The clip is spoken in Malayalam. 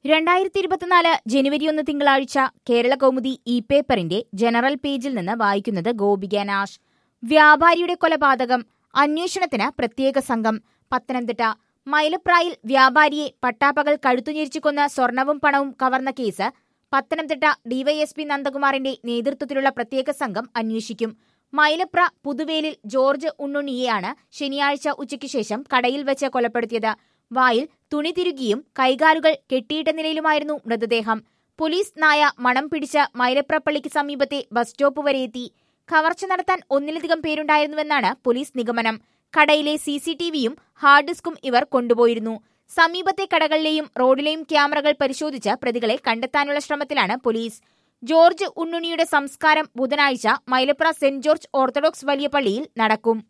2024 ജനുവരി 1 തിങ്കളാഴ്ച കേരള കൗമുദി പേപ്പറിന്റെ ജനറൽ പേജിൽ നിന്ന് വായിക്കുന്നത് ഗോപിക നാഷ്. വ്യാപാരിയുടെ കൊലപാതകം അന്വേഷണത്തിന് പ്രത്യേക സംഘം. പത്തനംതിട്ട മൈലപ്രായിൽ വ്യാപാരിയെ പട്ടാപ്പകൽ കഴുത്തുഞെരിച്ചു കൊന്ന് സ്വർണവും പണവും കവർന്ന കേസ് പത്തനംതിട്ട ഡിവൈഎസ്പി നന്ദകുമാറിന്റെ നേതൃത്വത്തിലുള്ള പ്രത്യേക സംഘം അന്വേഷിക്കും. മൈലപ്ര പുതുവേലിൽ ജോർജ് ഉണ്ണുണ്ണിയെയാണ് ശനിയാഴ്ച ഉച്ചയ്ക്ക് ശേഷം കടയിൽ വെച്ച് കൊലപ്പെടുത്തിയത്. വായിൽ തുണി തിരുകിയും കൈകാലുകൾ കെട്ടിയിട്ട നിലയിലുമായിരുന്നു മൃതദേഹം. പോലീസ് നായ മണം പിടിച്ച് മൈലപ്ര പള്ളിക്ക് സമീപത്തെ ബസ് സ്റ്റോപ്പ് വരെ എത്തി. കവർച്ച നടത്താൻ ഒന്നിലധികം പേരുണ്ടായിരുന്നുവെന്നാണ് പോലീസ് നിഗമനം. കടയിലെ CCTVയും ഹാർഡ് ഡിസ്കും ഇവർ കൊണ്ടുപോയിരുന്നു. സമീപത്തെ കടകളിലെയും റോഡിലെയും ക്യാമറകൾ പരിശോധിച്ച് പ്രതികളെ കണ്ടെത്താനുള്ള ശ്രമത്തിലാണ് പോലീസ്. ജോർജ് ഉണ്ണുണ്ണിയുടെ സംസ്കാരം ബുധനാഴ്ച മൈലപ്ര സെന്റ് ജോർജ് ഓർത്തഡോക്സ് വലിയ പള്ളിയിൽ നടക്കും.